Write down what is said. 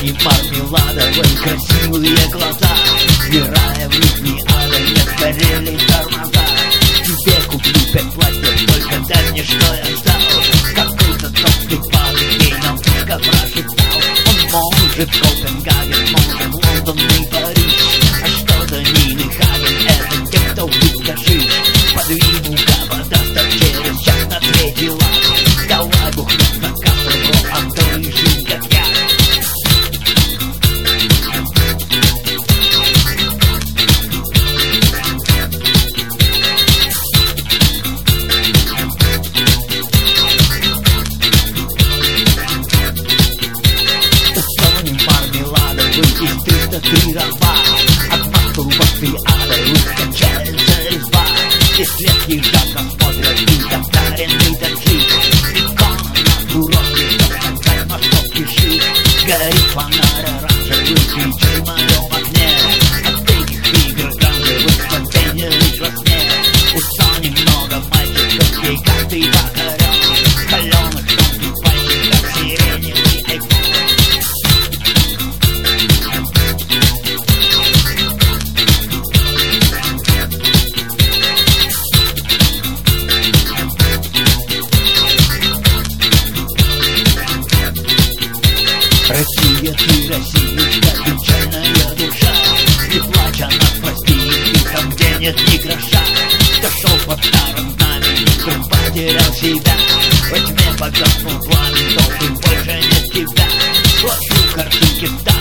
ладони мармеладовой красивые глаза. Сбирая в летний ада, не сгорели тормоза. Тебе куплю 5 платьев, только дай мне, что я взял. Какой-то толстый парень ей на ушко прошептал: он может Копенгаген, может Лондон и Париж, а что до Нины Хаген, это те, кто близко жить. Подвину-ка водастер через час на третий лад. Давай бухнем на кассу, бро, а то и жизнь как я. Из 303 раба от мастурбации ада скачается изба. И светские жадно смотрят и татаренный таджик. Икона на курорте, что сказать, на что спешит. Горит фонарь оранжевый свечой в моем окне. От этих игр оранжевых спасения лишь во сне. Устал немного мальчиков, ей как ты покорен. Холеных тонких пальчиков, сиреневый айфон. Россия, ты, Россиюшка, печальная душа. Не плачь, она простит, ты там, где нет ни гроша. Кто шел под старым знаменем, вдруг потерял себя. Во тьме погаснул пламень, то ты больше нет тебя. Плачу картинки в